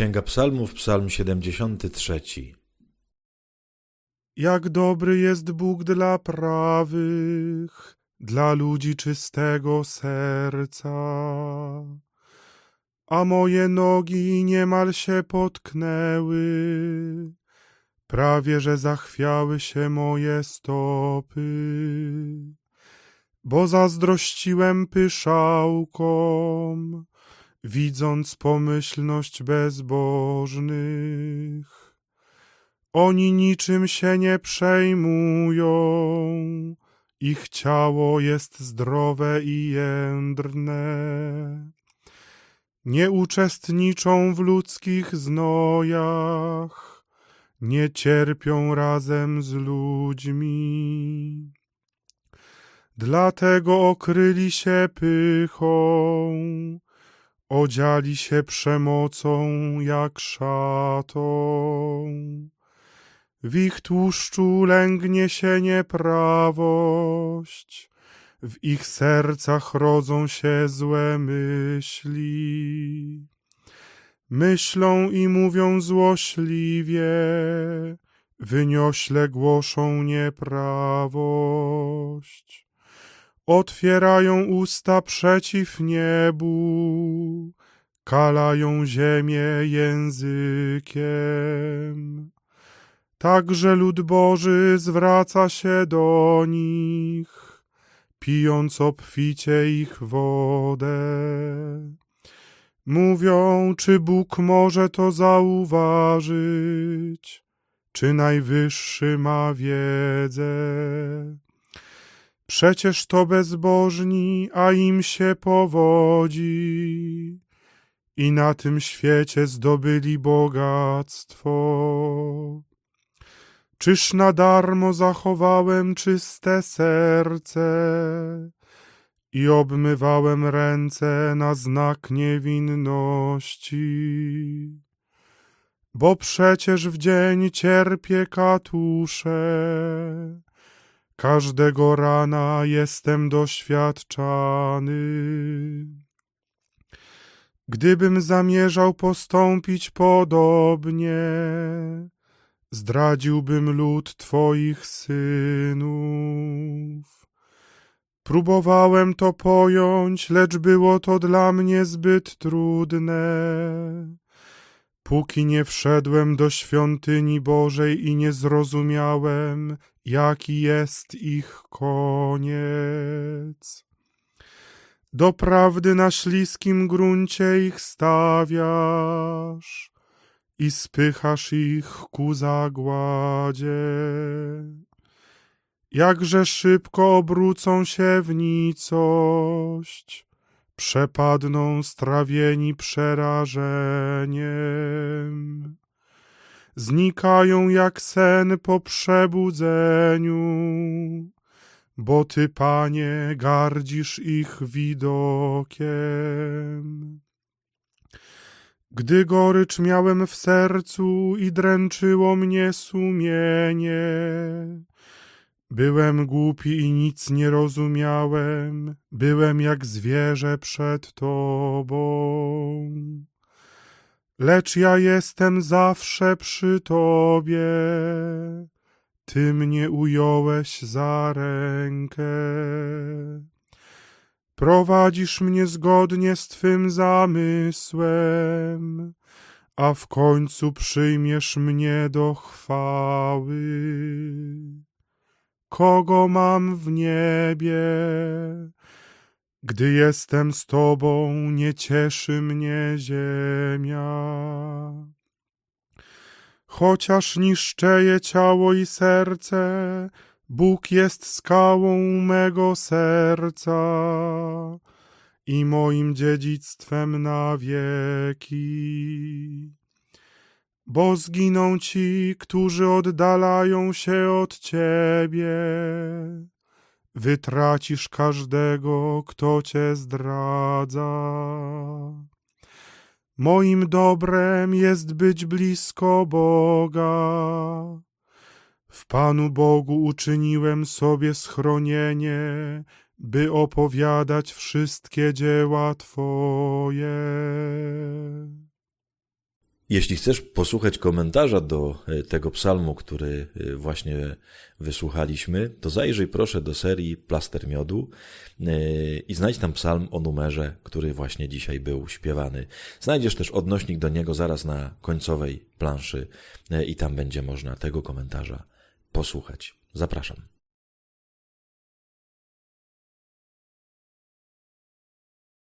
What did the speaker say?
Księga Psalmów, Psalm 73. Jak dobry jest Bóg dla prawych, dla ludzi czystego serca. A moje nogi niemal się potknęły, prawie że zachwiały się moje stopy. Bo zazdrościłem pyszałkom, widząc pomyślność bezbożnych. Oni niczym się nie przejmują, ich ciało jest zdrowe i jędrne. Nie uczestniczą w ludzkich znojach, nie cierpią razem z ludźmi. Dlatego okryli się pychą, odziali się przemocą jak szatą. W ich tłuszczu lęgnie się nieprawość, w ich sercach rodzą się złe myśli. Myślą i mówią złośliwie, wyniośle głoszą nieprawość. Otwierają usta przeciw niebu, kalają ziemię językiem. Także lud Boży zwraca się do nich, pijąc obficie ich wodę. Mówią, czy Bóg może to zauważyć, czy Najwyższy ma wiedzę. Przecież to bezbożni, a im się powodzi i na tym świecie zdobyli bogactwo. Czyż na darmo zachowałem czyste serce i obmywałem ręce na znak niewinności? Bo przecież w dzień cierpię katusze, każdego rana jestem doświadczany. Gdybym zamierzał postąpić podobnie, zdradziłbym lud Twoich synów. Próbowałem to pojąć, lecz było to dla mnie zbyt trudne. Póki nie wszedłem do świątyni Bożej i nie zrozumiałem, jaki jest ich koniec. Doprawdy na śliskim gruncie ich stawiasz i spychasz ich ku zagładzie. Jakże szybko obrócą się w nicość, przepadną strawieni przerażeniem. Znikają jak sen po przebudzeniu, bo Ty, Panie, gardzisz ich widokiem. Gdy gorycz miałem w sercu i dręczyło mnie sumienie, byłem głupi i nic nie rozumiałem, byłem jak zwierzę przed Tobą. Lecz ja jestem zawsze przy Tobie, Ty mnie ująłeś za rękę. Prowadzisz mnie zgodnie z Twym zamysłem, a w końcu przyjmiesz mnie do chwały. Kogo mam w niebie? Gdy jestem z Tobą, nie cieszy mnie ziemia. Chociaż niszczeje ciało i serce, Bóg jest skałą mego serca i moim dziedzictwem na wieki. Bo zginą ci, którzy oddalają się od Ciebie. Wytracisz każdego, kto Cię zdradza. Moim dobrem jest być blisko Boga. W Panu Bogu uczyniłem sobie schronienie, by opowiadać wszystkie dzieła Twoje. Jeśli chcesz posłuchać komentarza do tego psalmu, który właśnie wysłuchaliśmy, to zajrzyj proszę do serii Plaster Miodu i znajdź tam psalm o numerze, który właśnie dzisiaj był śpiewany. Znajdziesz też odnośnik do niego zaraz na końcowej planszy i tam będzie można tego komentarza posłuchać. Zapraszam.